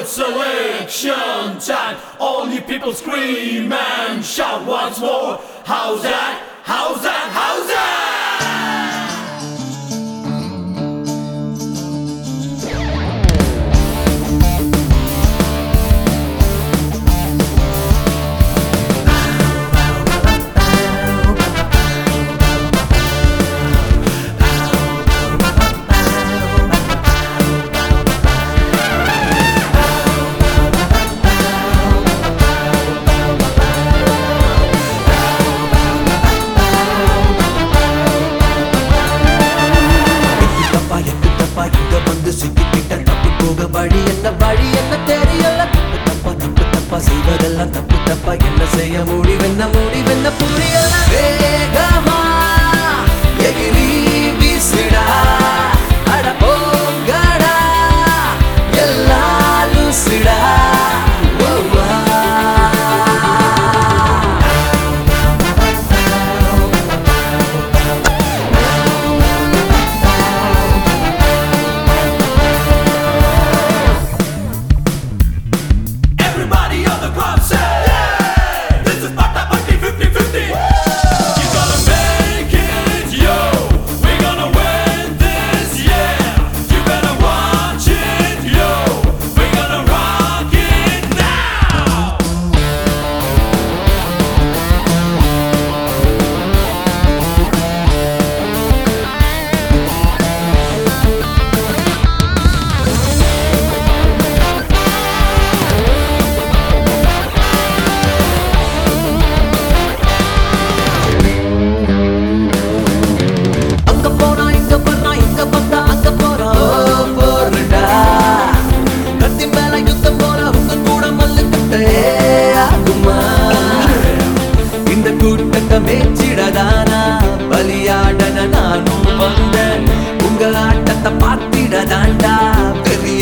selection time. All you people scream and shout once more. How's that? How's that? How's that? செய்வதெல்லாம் தப்பு தப்பா என்ன செய்ய முடிவென்ன புரியல வேகமா எகிரி வீசுடா அட போங்கடா எல்லாரும் சிடா மேச்சிடதானா பலியாடன நானும் வந்தேன் உங்க ஆட்டத்தை பார்த்திடதாண்டா பெரிய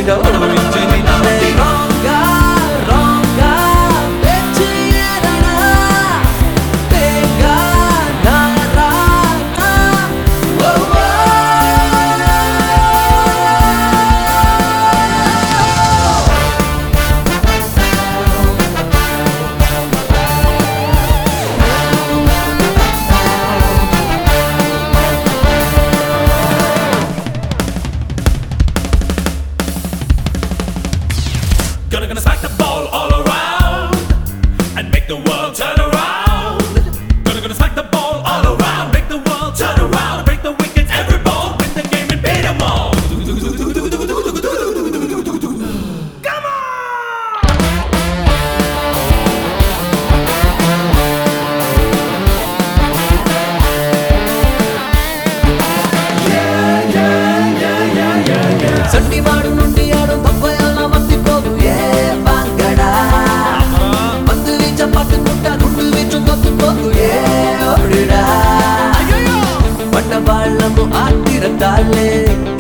Gonna smack the ball all around and make the world turn around. Gonna smack the ball all around, make the world turn around, break the wickets, every ball, win the game and beat them all. Come on! Sunday maadu nundi aadu pappaya பட்ட வாழமும் ஆத்திரத்தாலே